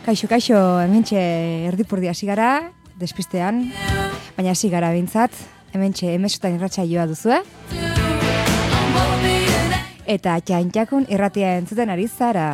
Kaixo, hementxe erdipurdi hasi gara, despistean, baina hasi gara bintzat, hementxe emesotan irratsaioa duzue. Eta txantxakun irratia entzuten ari zara.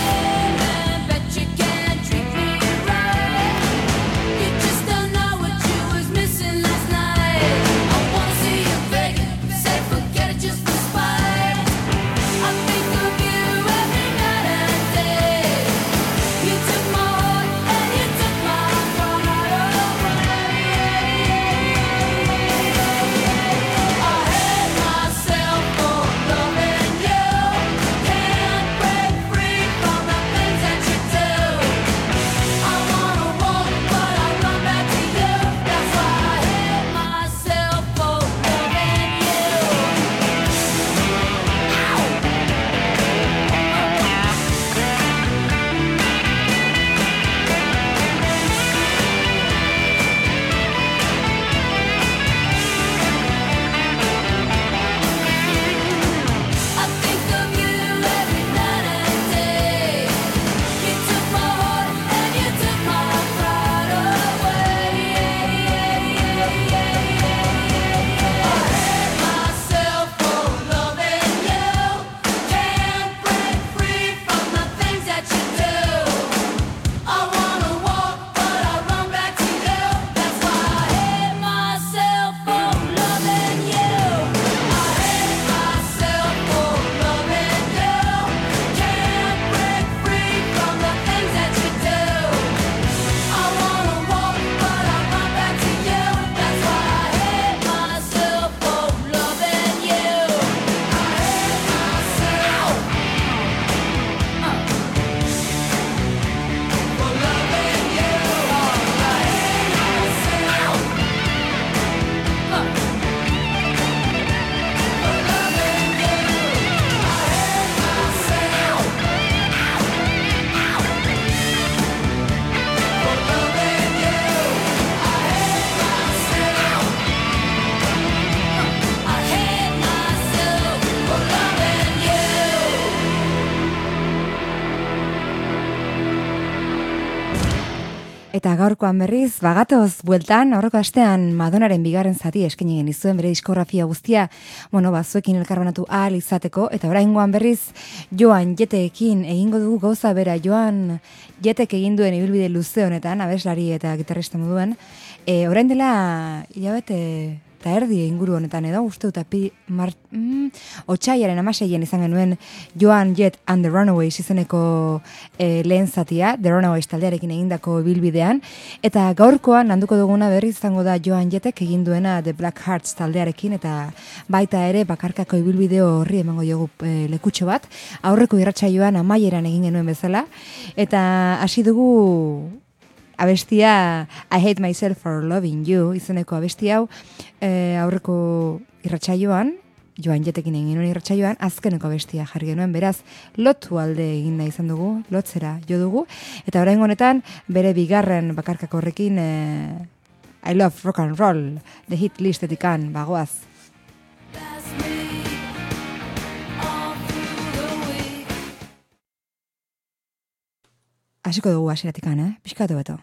Eta gaurkoan berriz, bagatoz, bueltan, aurreko astean Madonnaren bigarren zati eskaini genizuen bere diskografia guztia, zuekin elkarbanatu ahal izateko, eta oraingoan berriz, Joan Jetteekin egingo dugu gauza bera, Joan Jettek egin duen ibilbide luze honetan, abeslari eta gitarrista moduen, orain dela, hilabete eta erdi inguru honetan edo, uste dut otsailaren 16 izan genuen Joan Jett and the Runaways izeneko lehen zatia, The Runaways taldearekin egindako ibilbidean, eta gaurkoan landuko duguna berriz izango da Joan Jettek egin duena The Black Hearts taldearekin, eta baita ere bakarkako ibilbideo horri emango diogu lekutxo bat, aurreko irratsaioan amaieran egin genuen bezala, eta hasi dugu abestia I Hate Myself for Loving You izeneko abestia hau aurreko irratsaioan, Joan Jettekin egin genuen irratsaioan, azkeneko abestia jarri genuen, beraz, lotu alde egin da izan dugu, lotzera jo dugu, eta orain honetan bere bigarren bakarkako horrekin I Love Rock and Roll, The Hit Listetikan, bagoaz. Hasiko dugu hasieratikan, pixkatu beto.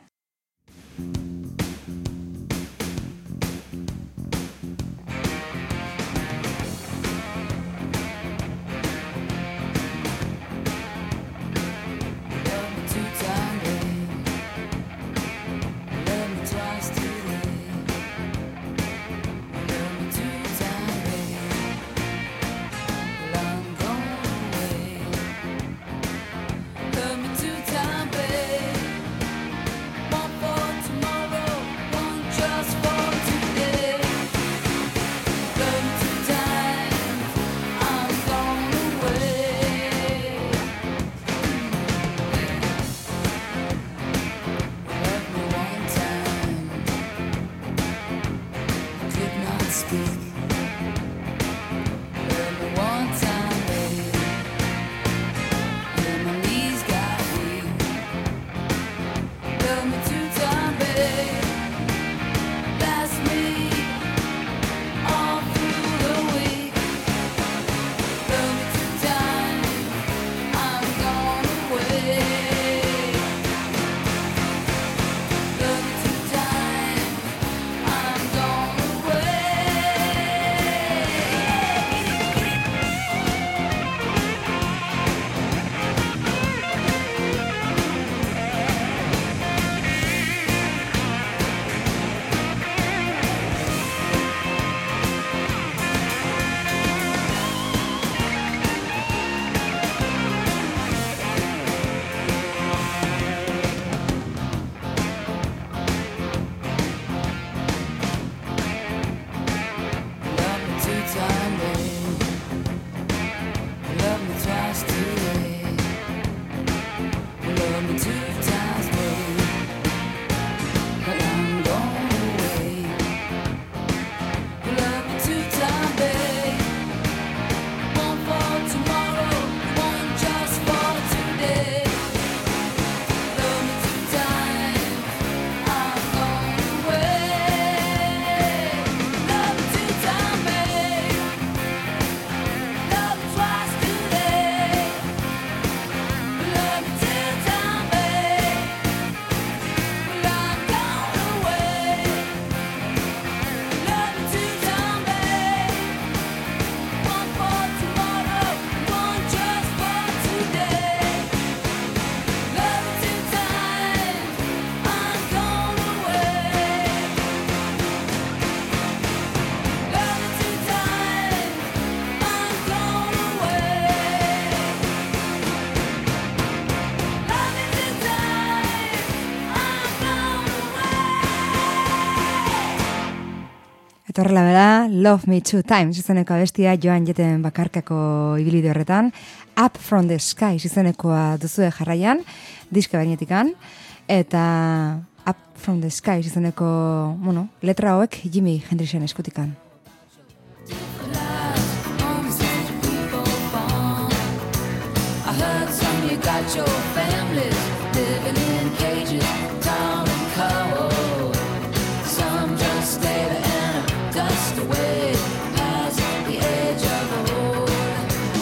Eta horrela bera, Love Me Two Times izeneko abestia Joan Jeten bakarkako ibilbide horretan, Up From The Sky izenekoa duzue jarraian, diska bainetikan, eta Up From The Sky izeneko, letra hauek Jimi Hendrixen eskutikan. I heard some you got your families living in cages, down and cold. Some just stay there and dust away past the edge of the hole.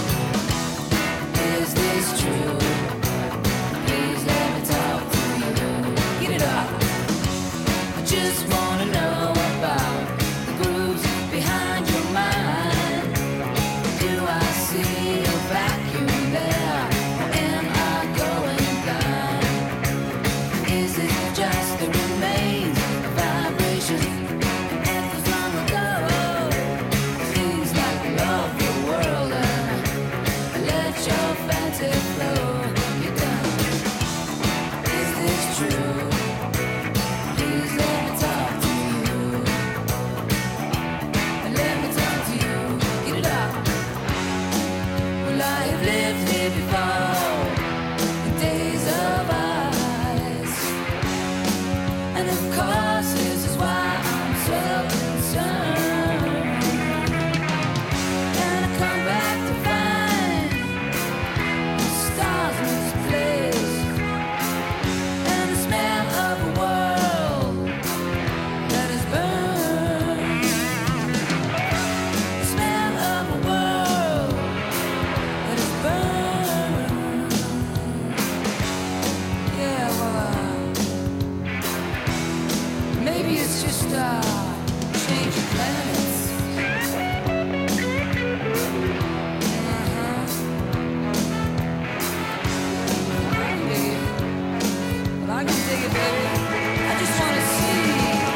Is this true? Please let me talk to you. Get it up. I just wanna know about the grooves behind your mind. Do I see a vacuum there? Or am I going blind? Is it just the remains of vibrations? Echoes long ago. Things like love the world and let your fancy flow you down. Is this true? Please let me talk to you. Let me talk to you. Get it up. Well, I have lived here before, in days of ice. And of course, this is why I'm so concerned. And I come back to find the stars misplaced, and the smell of a world that is burned. The smell of a world that is burned. Yeah, well, maybe it's just change of planets. I can dig it. Well, I can dig it, baby. I just wanna see.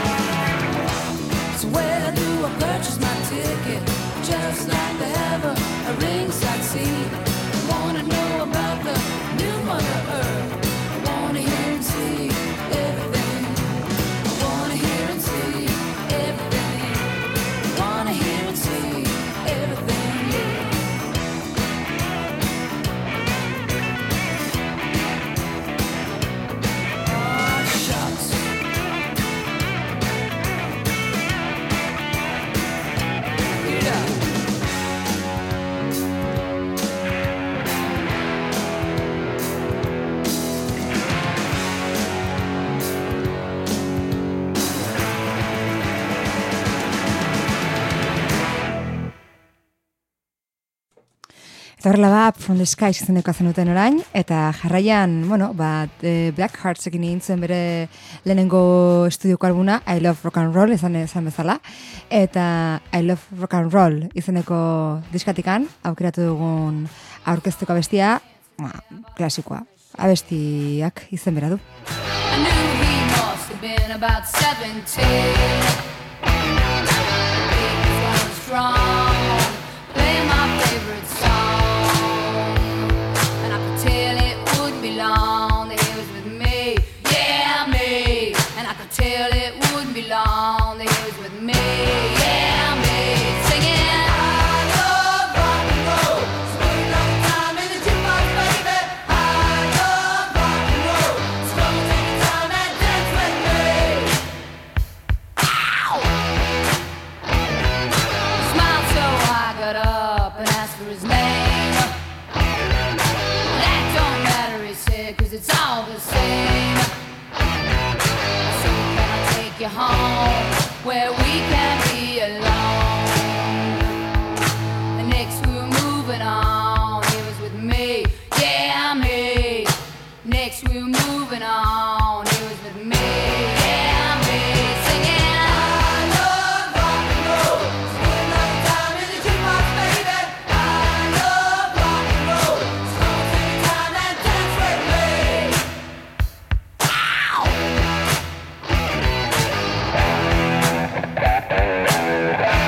So where do I purchase my ticket? Just like to have a ringside seat. I wanna know about the new Mother Earth. I wanna hear and see everything. I wanna hear and see everything. I wanna hear and see everything, yeah. Oh, shucks. Get it up. Eta horrela ba, Up From The Sky izeneko zenuten orain, eta jarraian, Black Hearts ekin egin zuen bere lehenengo estudioko albuna, I Love Rock and Roll izan bezala, eta I Love Rock and Roll izeneko diskatikan, aukeratu dugun aurkezteko abestia, klasikoa, abestiak izen bera du. I knew he must have been about 17. He was going strong, playing my favorite song, and I could tell it wouldn't be long that he was with me, yeah, me. And I could tell it wouldn't be long that he was with me, yeah, me. Singing, I love rock and roll, spending all the time in the jukebox, baby. I love rock and roll, so come and take the time and dance with me. Ow! Smiled so I got up and asked for his name. That don't matter, he said, 'cause it's all the same. So can I take you home where we can be alone? And next we were moving on, he was with me, yeah, me. Next we were moving on, he was with me, yeah, me. Singing, I love rock and roll, spending all the time in the jukebox, baby. I love rock and roll, so come and take the time and dance with me. Ow!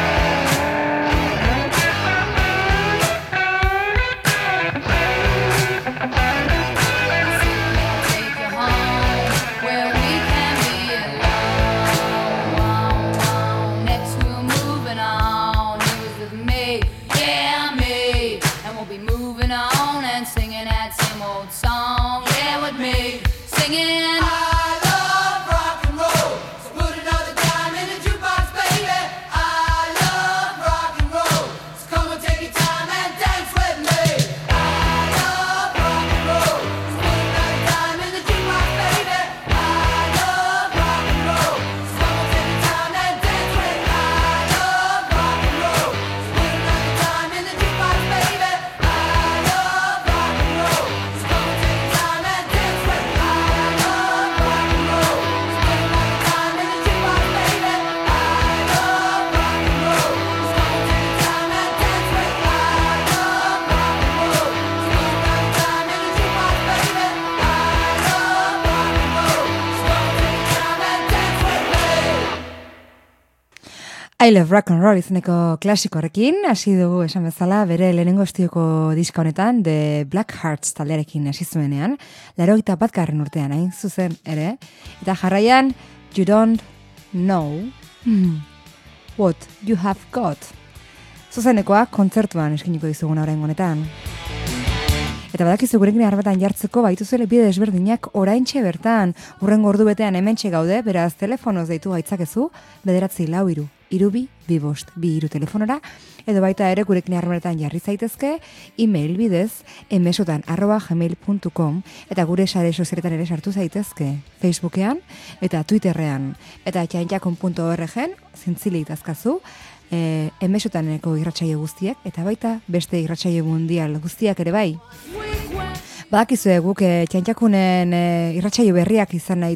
I Love Rock and Roll izeneko klasikorekin, hasi dugu esan bezala bere lehenengo estudioko diska honetan, The Black Hearts taldearekin hasi zuenean, 81. urtean, hain zuzen ere, eta jarraian, You Don't Know What You Have Got. Zuzenekoa kontzertuan eskiniko dizuguna orain honetan. Eta badakizu gurekin harretan jartzeko baituzuele bide desberdinak oraintxe bertan, urrengo ordu betean hementxe gaude, beraz telefonoz deitu gaitzakezu, 943 222 telefonora, edo baita ere gurekin harretan jarri zaitezke, email bidez, emesotan@gmail.com, eta gure sare sozialetan ere sartu zaitezke, Facebookean eta Twitterrean, eta txantxakon.org-en, zintzili itazkazu, emesotaneko irratsaio guztiak, eta baita beste irratsaio mundial guztiak ere bai. Badakizue guk txantxakunen irratsaio berriak izan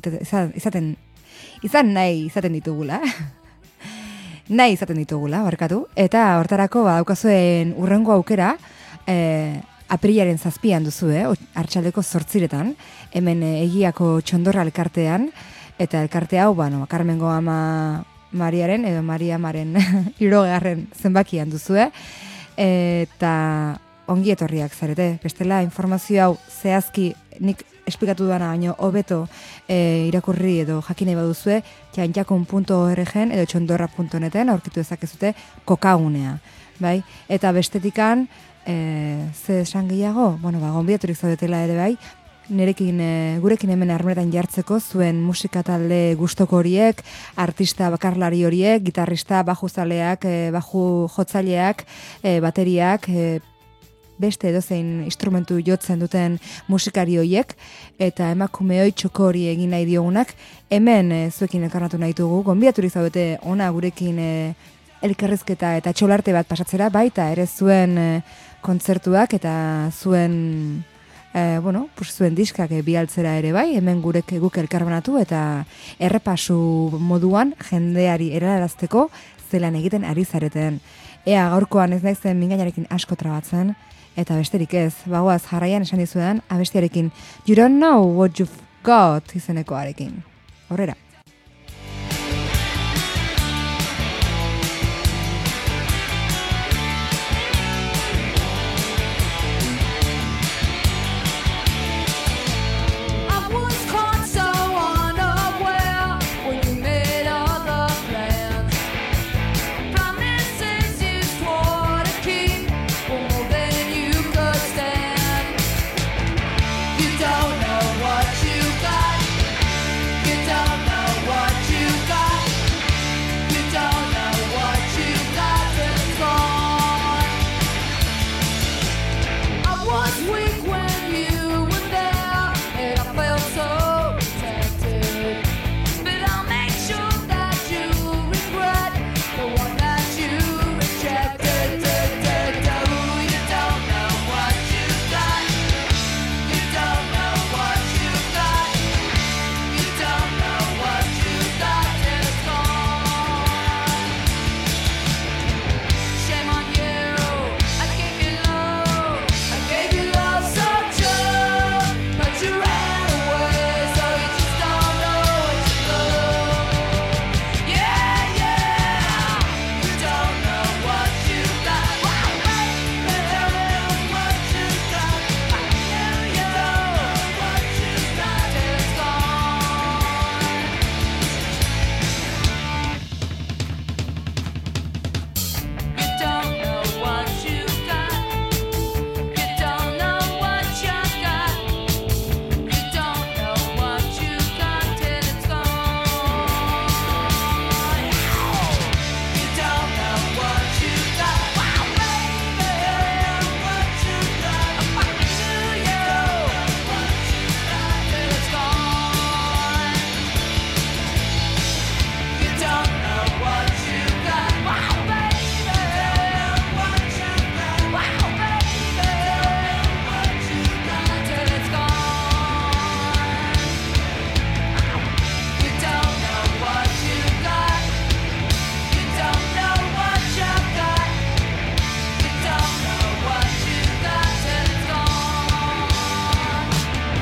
izaten ditugula. Nahi izaten ditugula, barkatu. Eta hortarako badaukazuen urrengo aukera, aprilaren 7an duzu, arratsaldeko 8 hemen egiako txondorra elkartean, eta elkarte hau, Carmengo ama Mariaren, edo Maria Maren 60. zenbakian duzue, eta ongi etorriak zarete. Bestela, informazio hau zehazki nik esplikatu dana baino hobeto irakurri edo jakinei baduzue, txantxakon.org-en edo txondorra.neten aurkitu ezakezute kokagunea. Bai? Eta bestetikan, ze esan gehiago, gonbidaturik zaudetela ere bai, gurekin hemen harretan jartzeko zuen musika talde gustoko horiek, artista bakarlari horiek, gitarrista, bajuzaleak, baju jotzaileak, bateriak, beste edozein instrumentu jotzen duten musikari horiek, eta emakume txoko hori egin nahi diogunak, hemen zuekin elkarnatu nahi dugu, gonbidaturik zaudete ona gurekin elkarrizketa eta txolarte bat pasatzera, baita ere zuen kontzertuak eta zuen zuen diskak bialtzera ere bai, hemen guk elkarbanatu eta errepasu moduan jendeari erarazteko zelan egiten ari zareten. Ea gaurkoan ez naizen mingainarekin asko trabatzen, eta besterik ez, bagoaz jarraian esan dizuetan, abestiarekin You Don't Know What You've Got izenekoarekin. Horrera.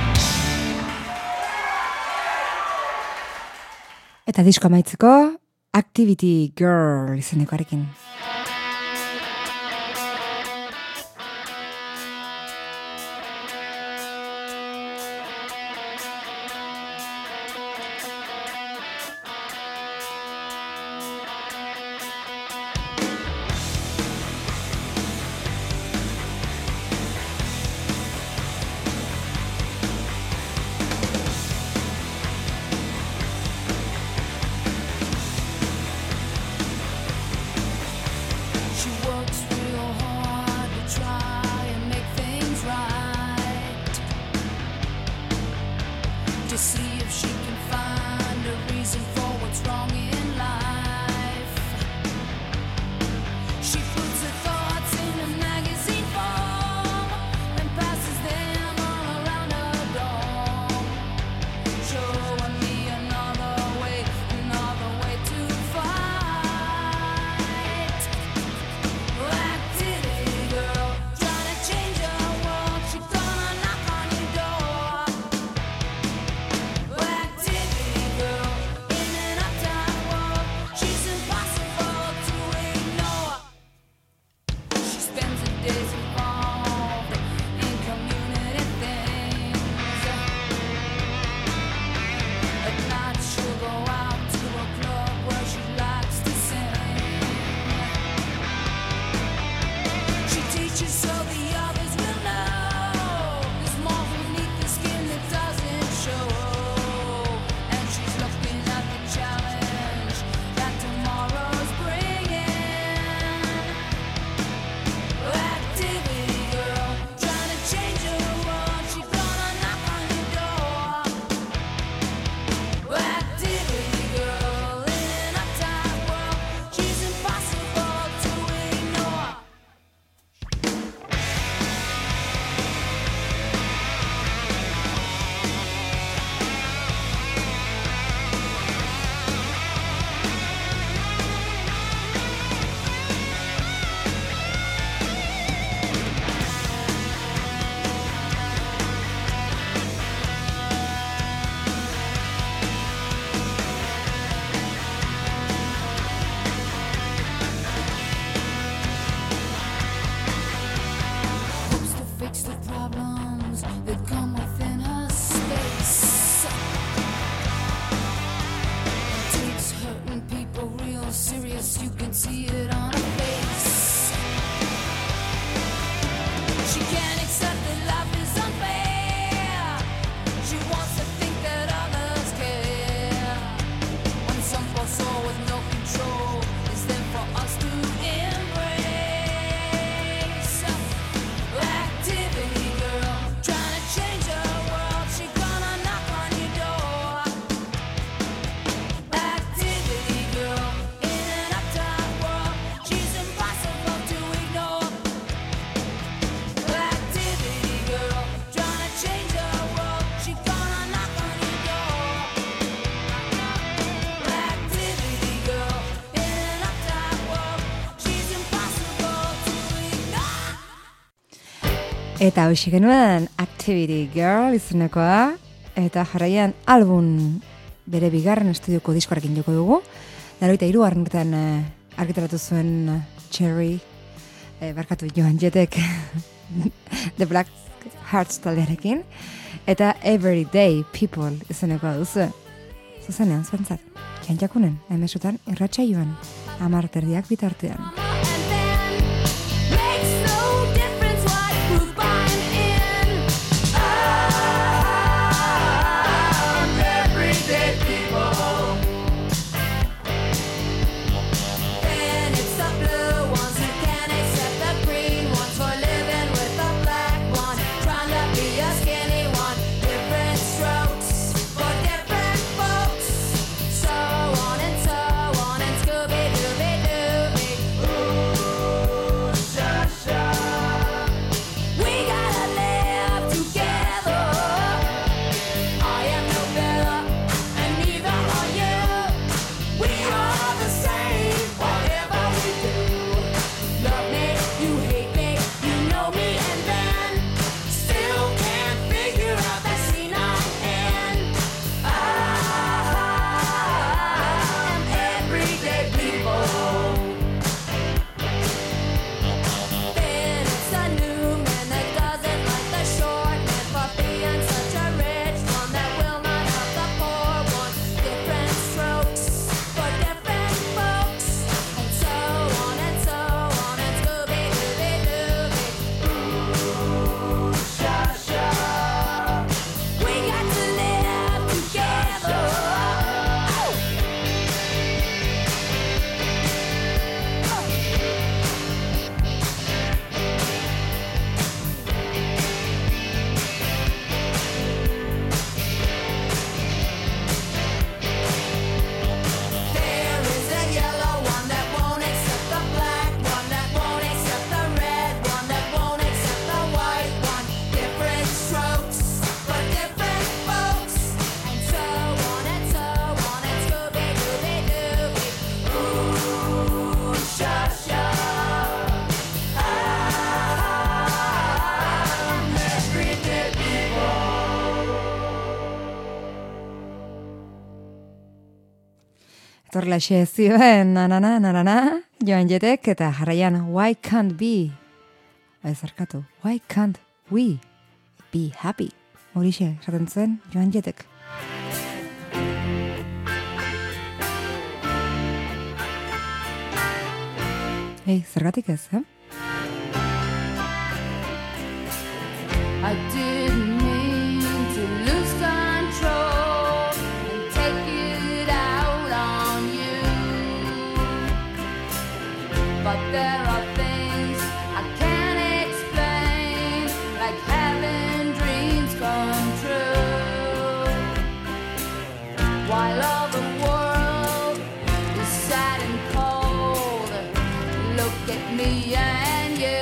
Eta disko amaitzeko, Activity Girl izenekoarekin. Eta hoxe genuen Activity Girl izenekoa, eta jarraian album bere bigarren estudioko diskoarekin joko dugu. 83 urtean argitaratu zuen Cherry, barkatu Joan Jettek The Black Hearts taldearekin, eta Everyday People izenekoa duzu. Zuzenean, zuentzat, jantjakunen, emesutan irratxa joan, 10:00 bitartean. Scooby-Dooby-Doo. Zorlaxe zioen, na, Joan Jettek, eta jarraian, why can't be? Zarkatu, why can't we be happy? Horixe, esaten zuen, Joan Jettek. Zergatik ez, I didn't mean to lose control and take it out on you, but there are things I can't explain, like having dreams come true, while all the world is sad and cold. Look at me and you.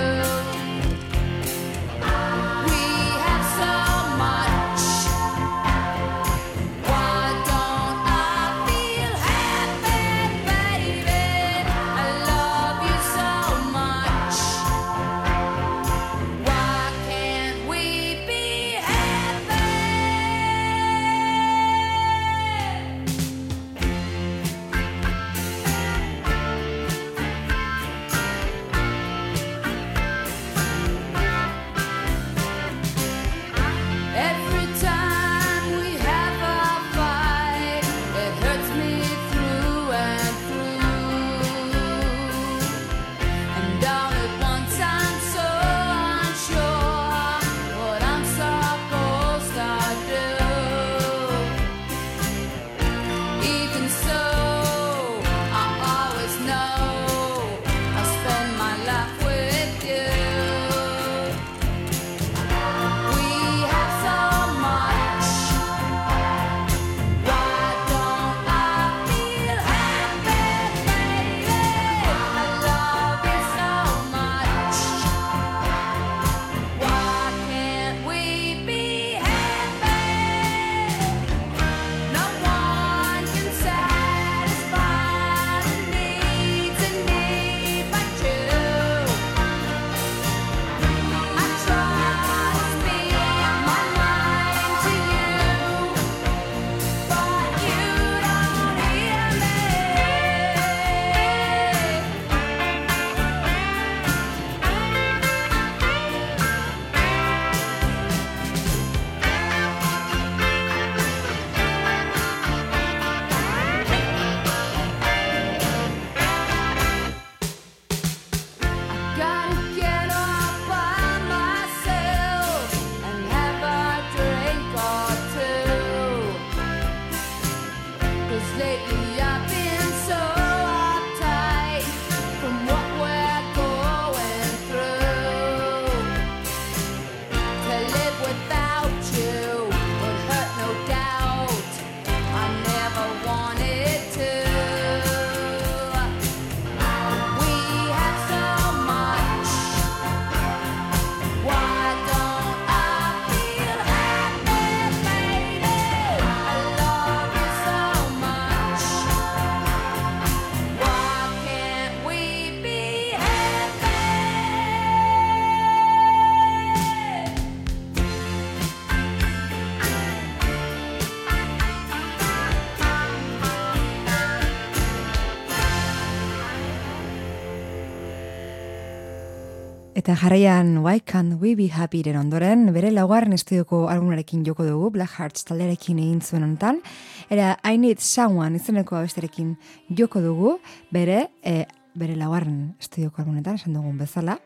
Eta jarraian Why Can't We Be Happyren ondoren, bere laugarren estudioko albumarekin joko dugu, Black Hearts taldearekin egin zuen honetan. Era I Need Someone izeneko abesterekin joko dugu, bere laugarren estudioko albumetan, esan dugun bezala.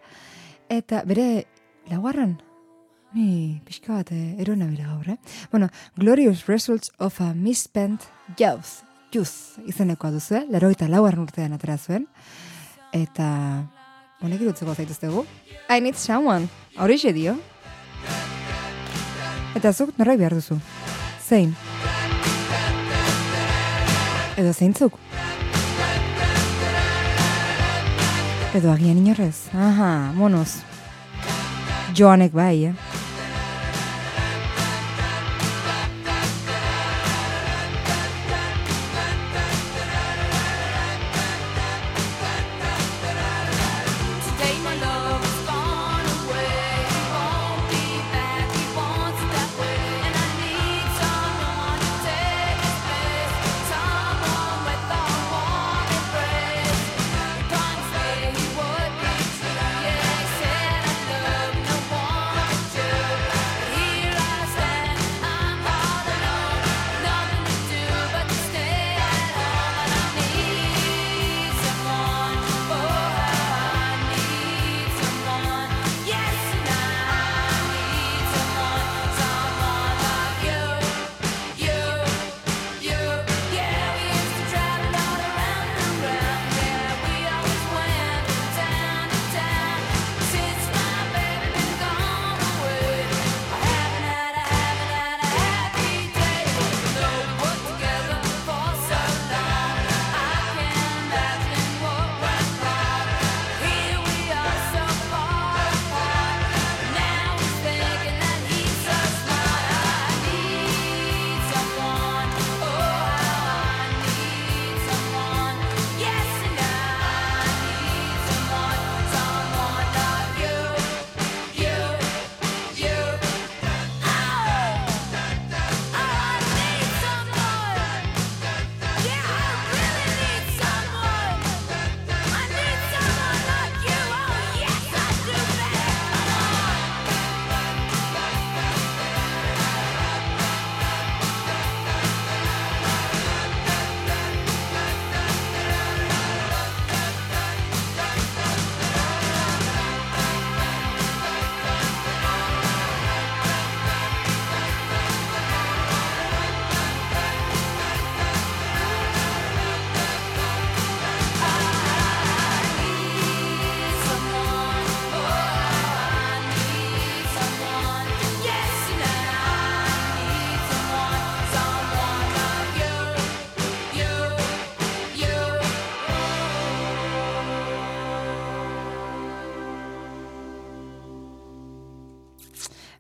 Eta bere laugarren, ni pixka bat eroena bira gaur, Bueno, Glorious Results of a Misspent Youth izenekoa duzu, 84 urtean atera zuen. Eta honek irutzeko zaituztegu. I Need Someone, horixe dio. Eta zuk norrai behar duzu. Zein? Edo zeintzuk? Edo agian inorrez. Aha, monoz. Joanek bai, With all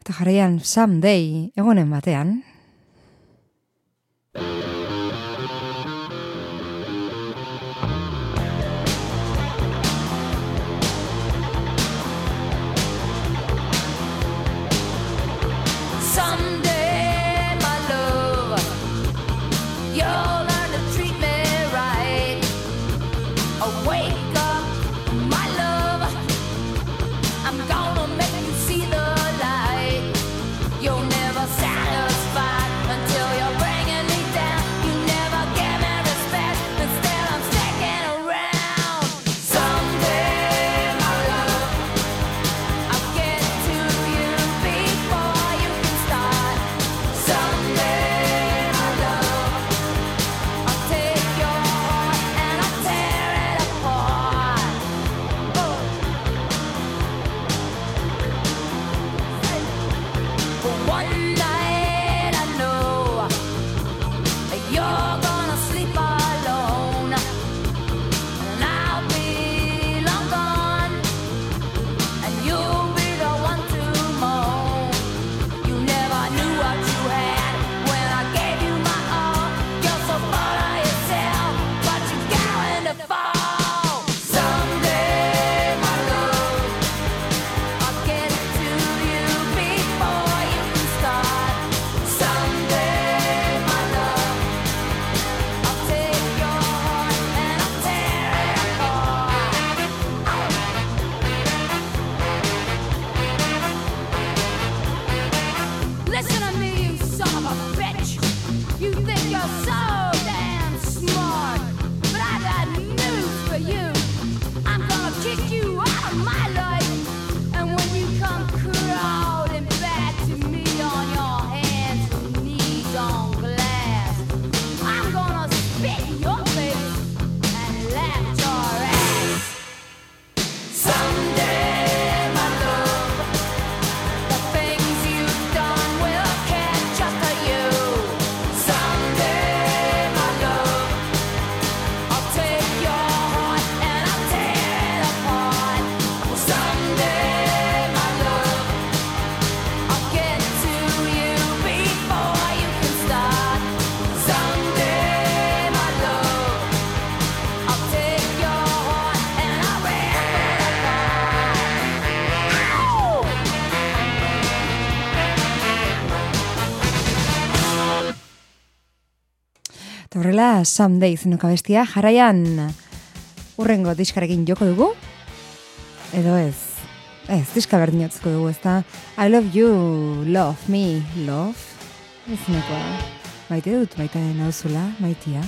eta jarraian Someday, egunen batean. Someday, my love, you'll learn to treat me right. Wake up, my love, I'm gonna make you see the light. You're never satisfied until you're bringing me down. You never give me respect, instead I'm sticking around. Someday, my love, I'll get to you before you can start. Someday, my love, I'll take your heart and I'll tear it apart. Oh. But one night I know you're gonna sleep alone, and I'll be long gone, and you'll be the one to moan. You never knew what you had when I gave you my all. You're so full of yourself, but you're going to fall. Someday, my love, I'll get to you before you can start. Someday, my love, I'll take your heart and I'll tear it apart. Listen to me, you son of a bitch. You think you're so damn smart, but I got news for you. I'm gonna kick you out of my life, and when you come crawling back to me on your hands and knees on glass, I'm gonna spit in your face and laugh your ass. Someday, my love, the things you've done will catch up to you. Someday, my love, I'll take your heart and I'll tear it apart. Someday, my love, I'll get to you before you can start. Someday, my love, I'll take your heart and I'll rip it apart. Ow! Eta horrela, Someday izeneko abestia, jarraian urrengo diskarekin joko dugu, edo ez, diska berdin jotzeko dugu, ezta I love you, love me, love, izenekoa, maite dut, maite nauzula, maitia.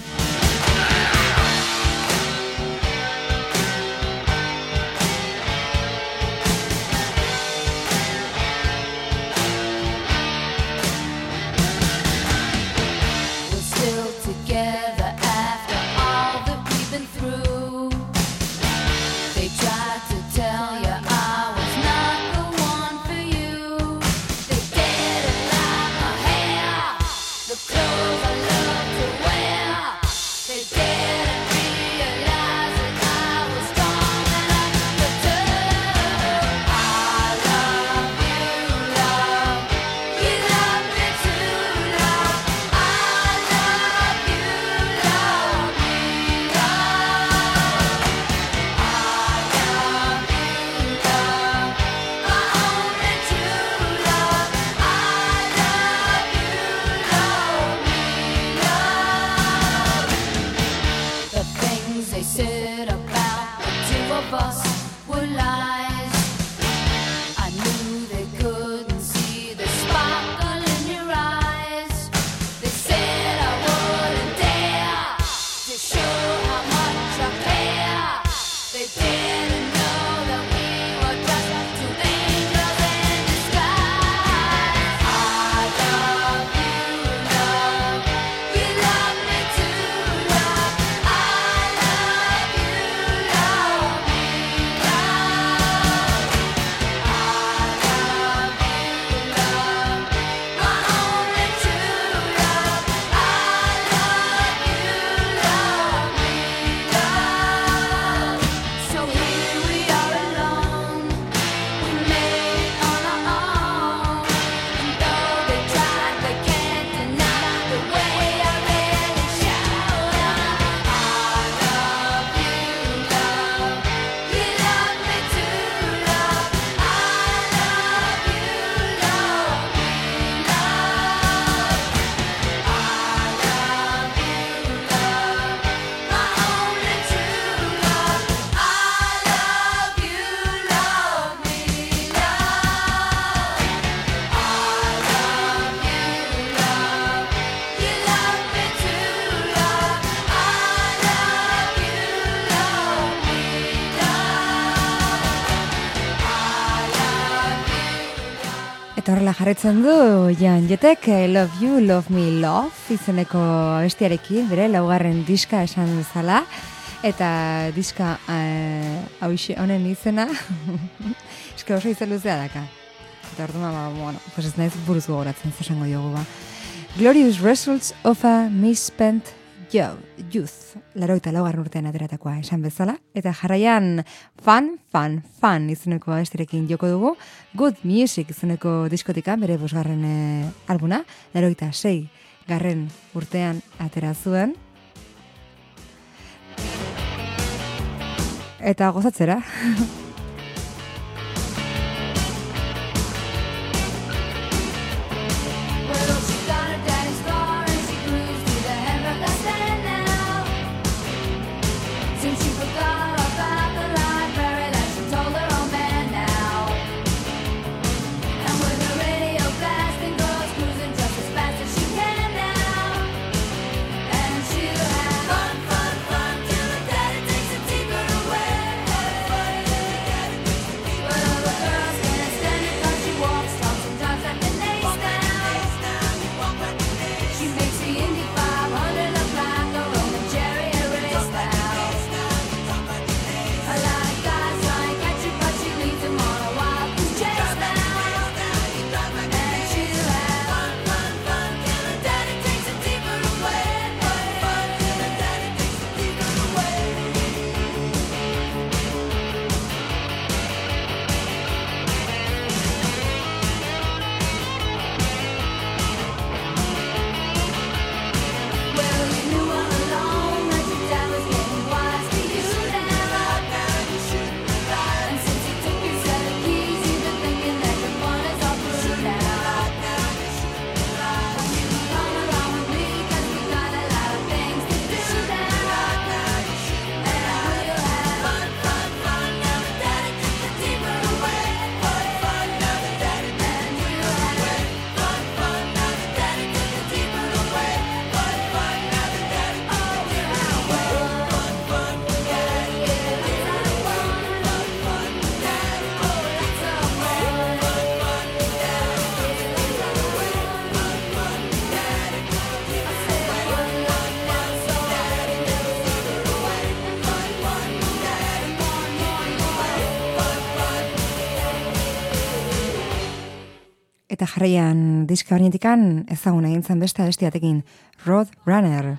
We're still together after all that we've been through. They tried to tell you I was not the one for you. They didn't like my hair, the clothes I love to wear. They didn't realize that I was strong enough to do. I love you, love. You love me too, love. I love you, love me, love. I love you, love. My only true love. I love you, love me, love. The things they said about the two of us were lies. I knew they couldn't see the sparkle in your eyes. They said I wouldn't dare to show how much I care. They didn't know that we were just two angels in disguise. I love you, love. You love me too, love. I love you, love me, love. Eta horrela jarretzen du Joan Jettek I Love You, Love Me, Love izeneko abestiarekin, bere laugarren diska esan bezala. Eta diska honen izena eske oso izen luzea daka. Eta orduan, bueno, pues ez naiz buruz gogoratzen, zesango diogu ba. Glorious Results of a Misspent Youth. 84 urtean ateratakoa esan bezala. Eta jarraian Fun izeneko abestirekin joko dugu. Good Music izeneko diskotikan, bere 5. albuna. 86 garren urtean atera zuen. Eta gozatzera. Eta jarraian diska horretikan ezaguna egin zen beste abesti batekin, Road Runner.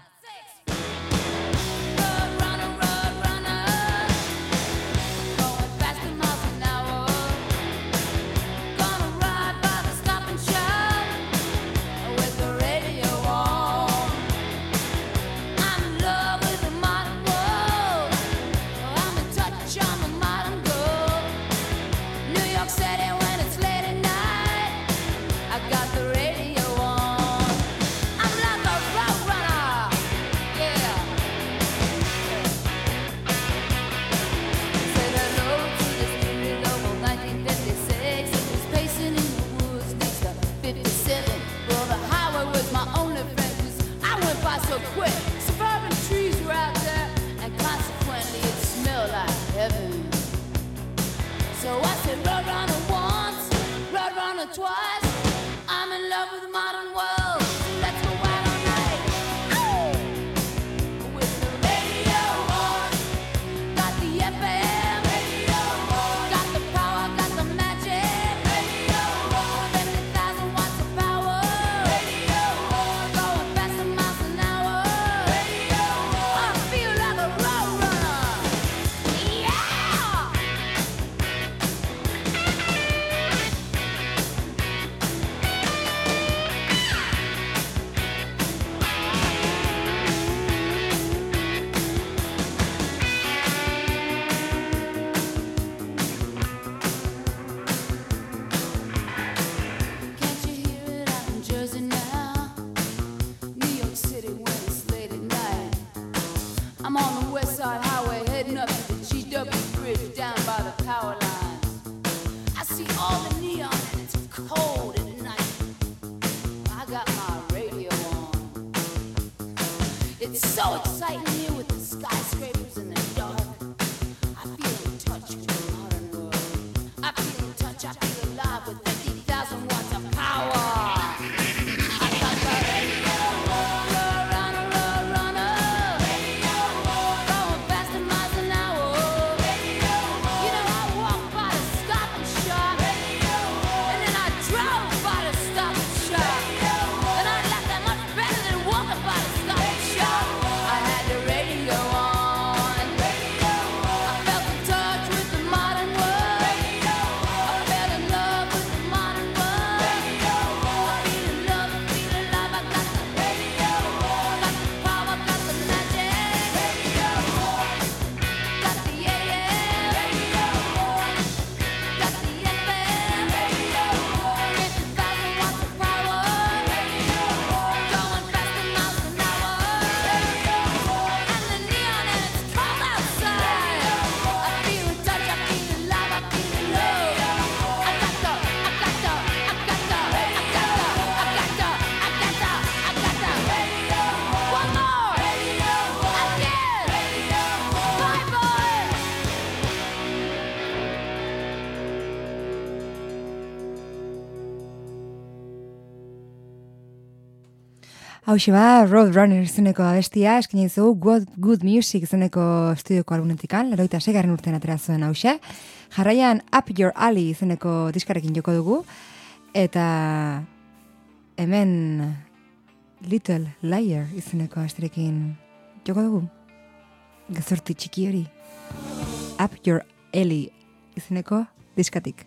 Hauxe ba, Roadrunner izeneko abestia, eskin izugu Good Music izeneko estudioko albumetikan, 86. urtean atera zuen hauxe. Jarraian Up Your Alley izeneko diskarekin joko dugu, eta hemen Little Liar izeneko abestirekin joko dugu. Gezurti txiki hori. Up Your Alley izeneko diskatik.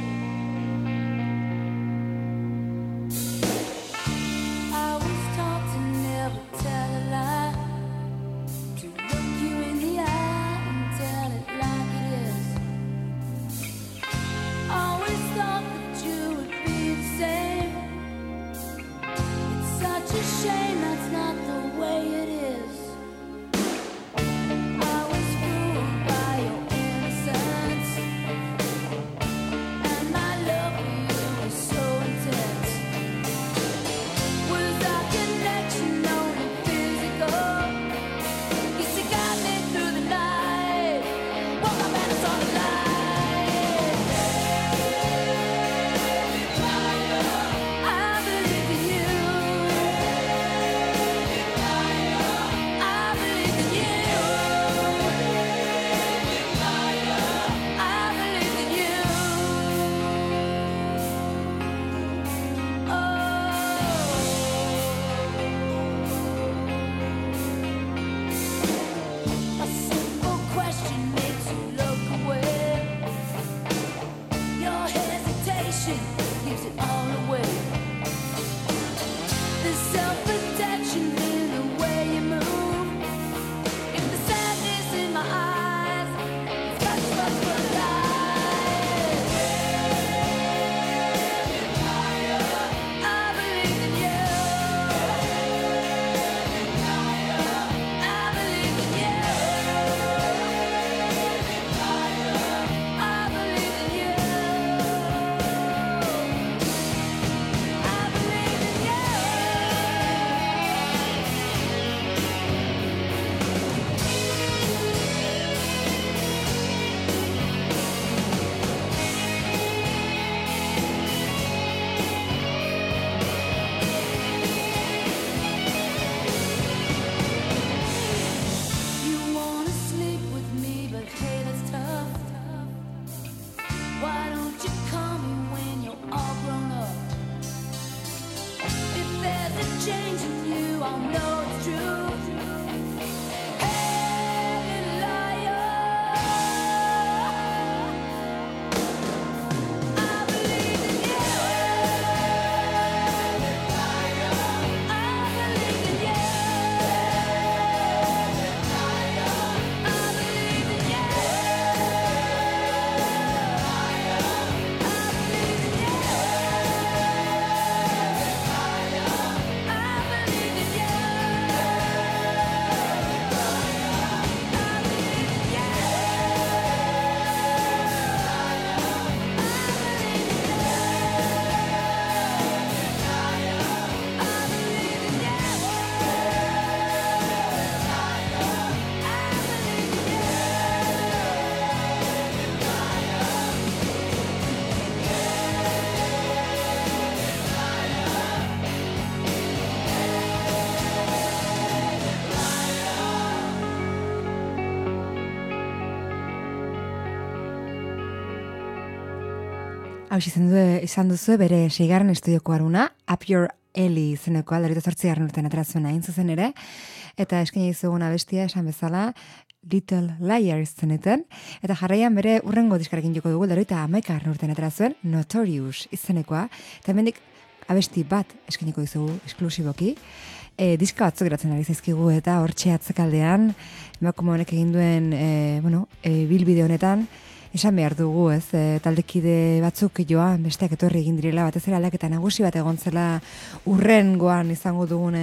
Hau izan duzu bere 6. estudioko aruna, Up Your Alley izenekoa, 88. urtean atera zuen hain zuzen ere, eta eskaini dizuguna bestia esan bezala, Little Liar izeneten, eta jarraian bere urrengo diskarekin joko dugu, 91. urtean atera zuen, Notorious izenekoa, eta hemendik abesti bat eskainiko dizugu esklusiboki, diska batzuk geratzen ari zaizkigu eta hortxe atzekaldean, emakume honek egin duen, bilbide honetan, esan behar dugu, ez, taldekide batzuk joan, besteak etorri egin direla, batez ere aldaketa nagusi bat egon zela urrengoan izango dugun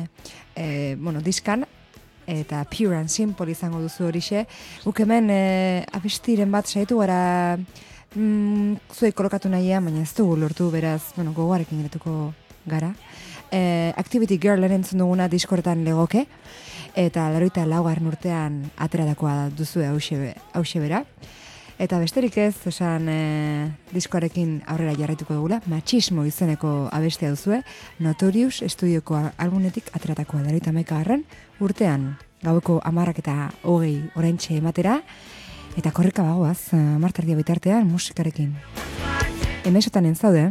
diskan, eta Pure and Simple izango duzu horixe. Guk hemen abestiren bat saiatu gara zuei kolokatu nahian, baina ez dugu lortu, beraz, gogoarekin geretuko gara. Activity Girl entzun duguna diskoretan legoke, eta 84. urtean ateratakoa duzu hause bera. Eta besterik ez, esan diskoarekin aurrera jarraituko dugula, Machismo izeneko abestea duzue, Notorious estudioko albunetik ateratakoa da 31. urtean, gaueko 10:20 oraintxe ematera, eta korrika bagoaz, 10:00 bitartean musikarekin. Emesotan entzaude,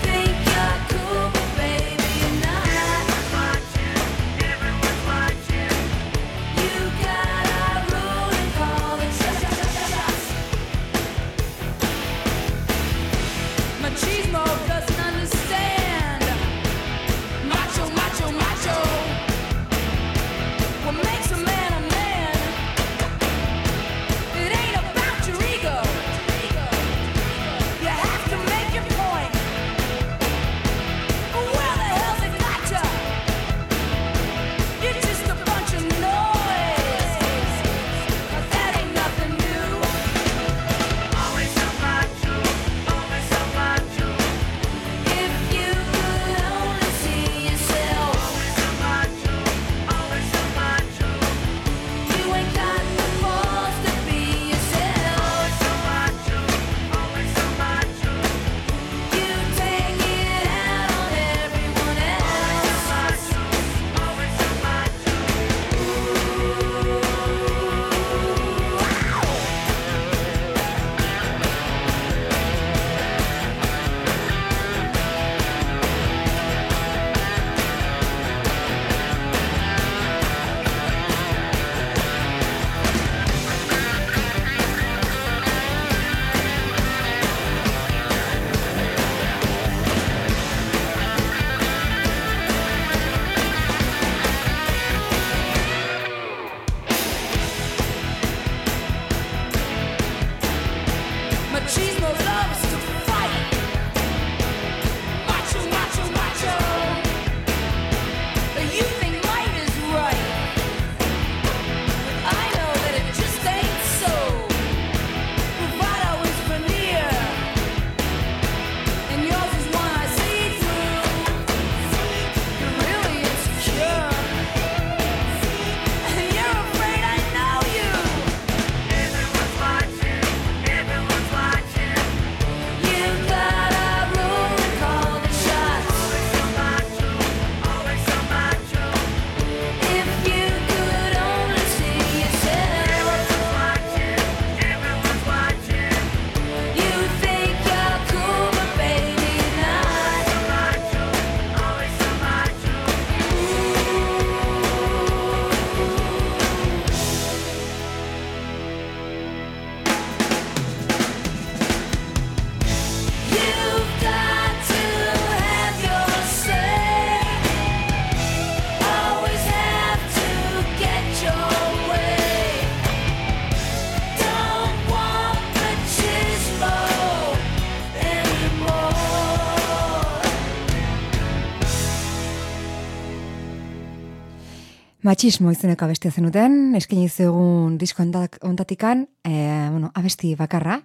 Machismo izeneko abestia zenuten, eskaini zegoen disko ondatikan, abesti bakarra.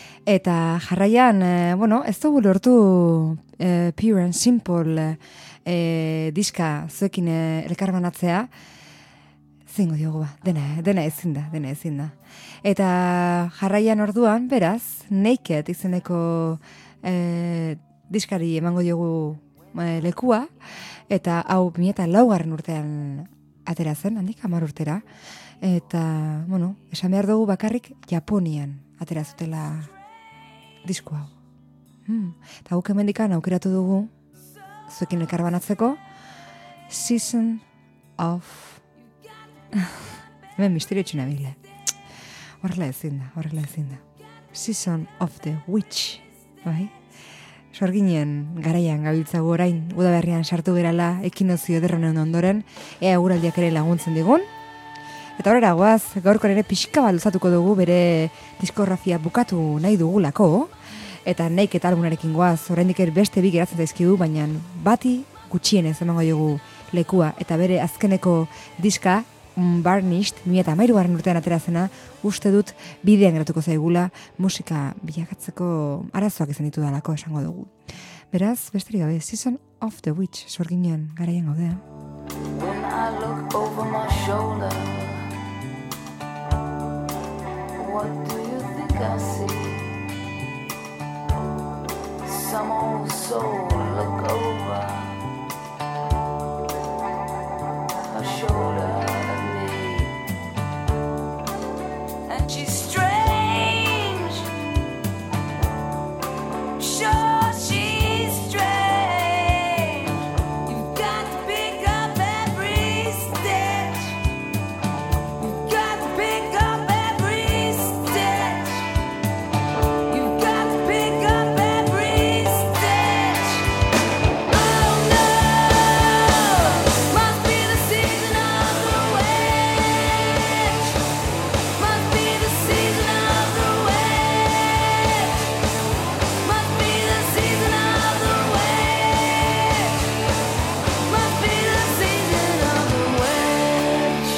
Eta jarraian, ez dugu lortu Pure and Simple diska zuekin elkarbanatzea, zingo diogu ba, dena ezin da. Eta jarraian orduan, beraz, Naked izeneko diskari emango diogu lekua, eta hau 2004 urtean atera zen, handik 10 urtera, eta, esan behar dugu bakarrik Japonian atera zutela disko hau. Eta guk hemendikan aukeratu dugu, zuekin elkarbanatzeko, Season of... Hemen misterio txuna bile. Horrela ezin da. Season of the Witch, bai? Sorginen garaian gabiltzagu orain, udaberrian sartu gerala, ekinozio ederronen ondoren, ea guraldiak ere laguntzen digun. Eta horrela guaz, gaurko ere pixka bat luzatuko dugu bere diskografia bukatu nahi dugulako, eta Naked albunarekin guaz, oraindik beste bi geratzen daizkigu, baina bati gutxienez emango dugu lekua, eta bere azkeneko diska, Varnished, 2013 urtean atera zena, uste dut bidean geratuko zaigula, musika bilakatzeko arazoak izan ditu dalako esango dugu. Beraz, besterik gabe, Season of the Witch, sorginen garaian gaude. When I look over my shoulder, what do you think I see some old soul look over her shoulder at me, and she's strange, sure she's strange. You've got to pick up every stitch, you've got to pick up every stitch, you've got to pick up every stitch. Oh no, must be the season of the witch, must be the season of the witch, must be the season of the witch, must be the season of the witch.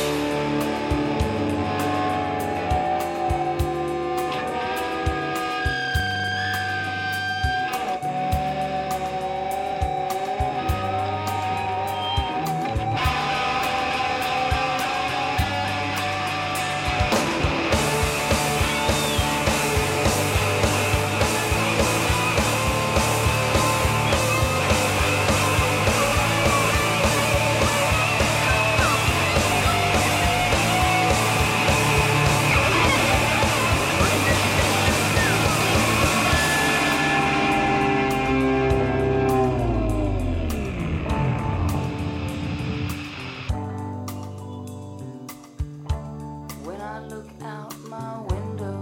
When I look out my window,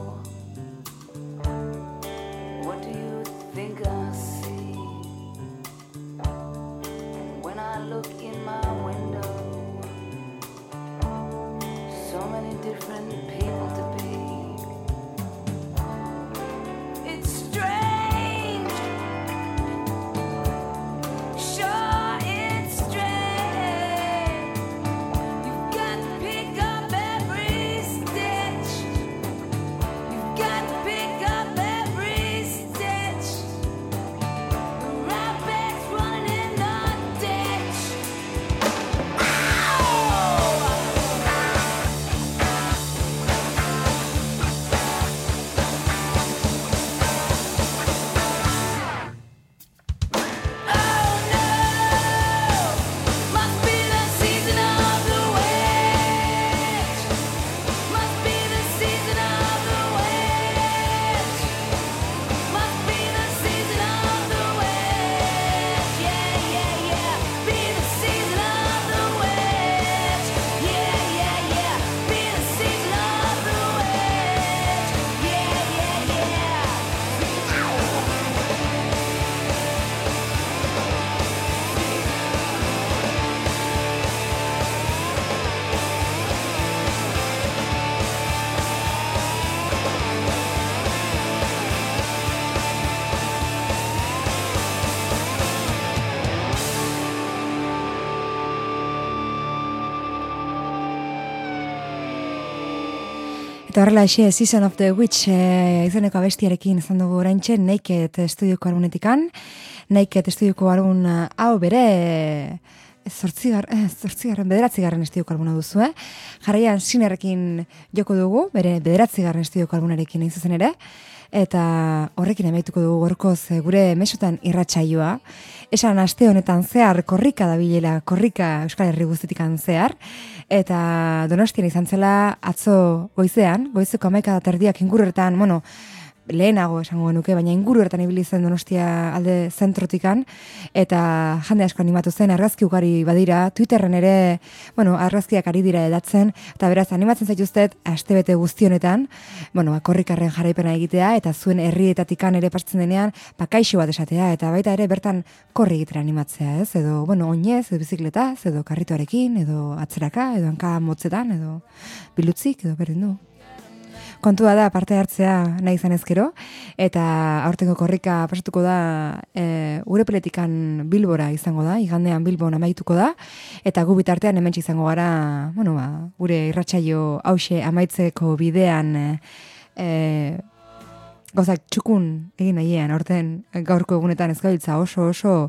what do you think I see? When I look in my window, so many different people to be. It's strange, sure it's strange. You've got to pick up every stitch, you've got to pick up every stitch. The rabbit's running in the ditch. Oh no, must be the season of the witch, must be the season of the witch, must be the season of the witch. Yeah, yeah, yeah, be the season of the witch. Yeah, yeah, yeah, be the season of the witch. Yeah, yeah, yeah. Eta horrela exe, Season of the Witch izeneko abestiarekin izan dugu oraintxe Naked estudioko albumetikan. Naked estudioko album hau bere bederatzigarren estudioko albuna duzu, Jarraian Sinerrekin joko dugu, bere bederatzigarren estudioko albunarekin hain zuzen ere. Eta horrekin amaituko dugu gorkoz gure mesotan irratsaioa. Esan aste honetan zehar korrika dabilela, korrika Euskal Herri guztitikan zehar. Eta Donostian izan zela atzo goizean, goizeko 11:30 inguruetan, lehenago esango genuke, baina inguruetan ibili zen Donostia alde zentrotikan, eta jende asko animatu zen, argazki ugari badira, Twitterren ere, argazkiak ari dira edatzen, eta beraz animatzen zaituztet, astebete guztionetan, korrikarren jarraipena egitea, eta zuen herrietatikan ere pasatzen denean, kaixo bat esatea, eta baita ere bertan korri egitera animatzea, ez? Edo, oinez, edo bizikletaz, edo karritoarekin, edo atzeraka, edo hanka motzetan, edo bilutzik, edo berdin du. Kontua da parte hartzea nahi izan ezkero, eta aurtengo korrika pasatuko da Urepeletikan Bilbora izango da, igandean Bilbon amaituko da, eta gu bitartean hementsi izango gara, gure irratsaio hause amaitzeko bidean gozak txukun egin nahiean, aurten gaurko egunetan ez gabiltza oso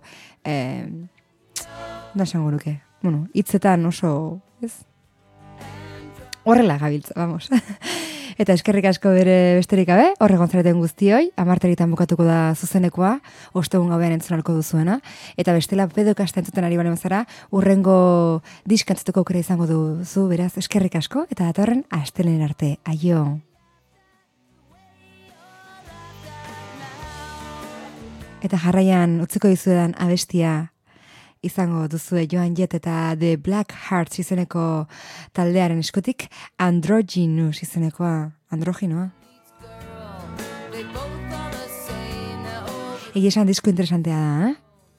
da esango nuke, hitzetan oso, ez? Horrela gabiltza, vamos. Eta eskerrik asko bere besterik gabe, horregon zareten guztioi, 10:00 bukatuko da zuzenekoa, ostegun gabean entzunalko duzuena, eta bestela pedokasta entzuten ari bale mazara, urrengo diskantzutuko aukera izango duzu, beraz, eskerrik asko, eta datorren astelehen arte, aio! Eta jarraian utziko dizuedan abestia izango duzue Joan Jett eta The Black Hearts izeneko taldearen eskutik Androgynous izenekoa, androginoa. Egia esan disko interesantea da,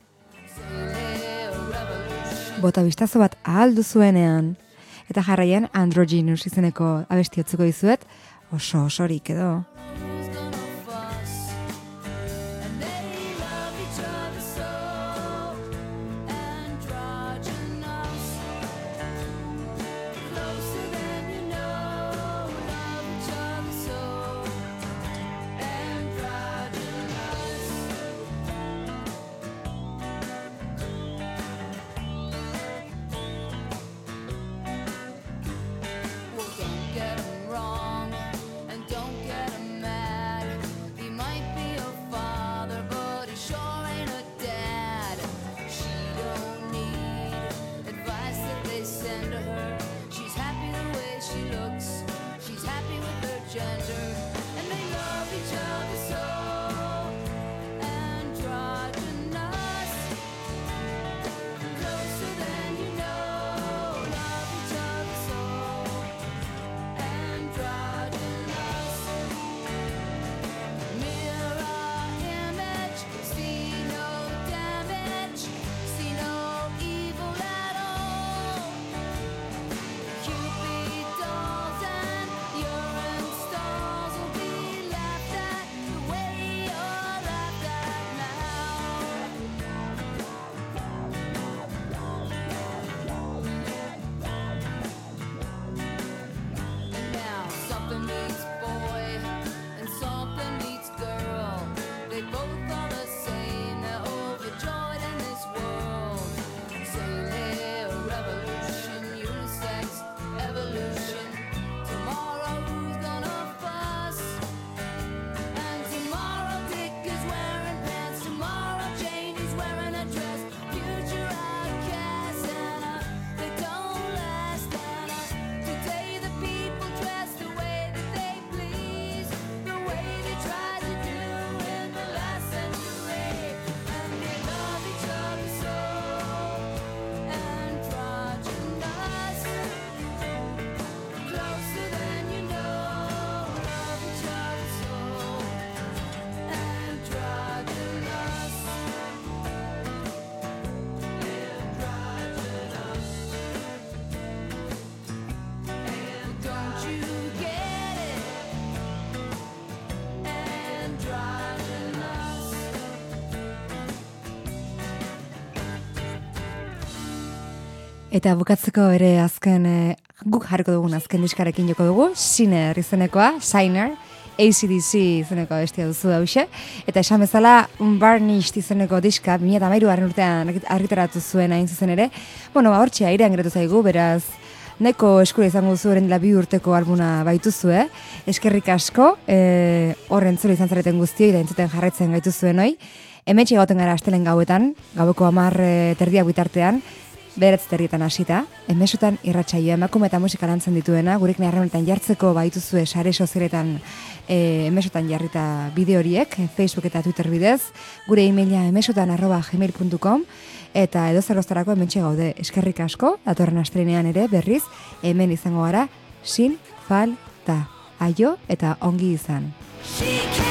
Bota bistazo bat ahal duzuenean. Eta jarraian Androgynous izeneko abesti utzuko dizuet, osorik edo. Eta bukatzeko ere azken, guk jarriko dugun azken diskarekin joko dugu, Sinner izenekoa, Signer, AC/DC izeneko bestia duzu hause, eta esan bezala Varnished izeneko diska, 2013 urtean argitaratu zuen hain zuzen ere, hortxe airean geratu zaigu, beraz, neko eskura izango duzu eren dela 2 urteko albuna baituzue, eskerrik asko, horren zure izan zareten guztioi, da entzuten jarraitzen gaitu zuen hoi, hemetxe gauten gara astelen gauetan, gaueko 10:30 bitartean, 9:30 hasita, emesutan irratsaioa emakume eta musika lantzen dituena, gurekin harremanetan jartzeko baituzue sare sozialetan emesutan jarrita bideo horiek, Facebook eta Twitter bidez, gure emaila emesutan@gmail.com, eta edozerroztarako hementxe gaude, eskerrik asko, datorren astelehenean ere berriz, hemen izango gara, sin falta. Aio eta ongi izan.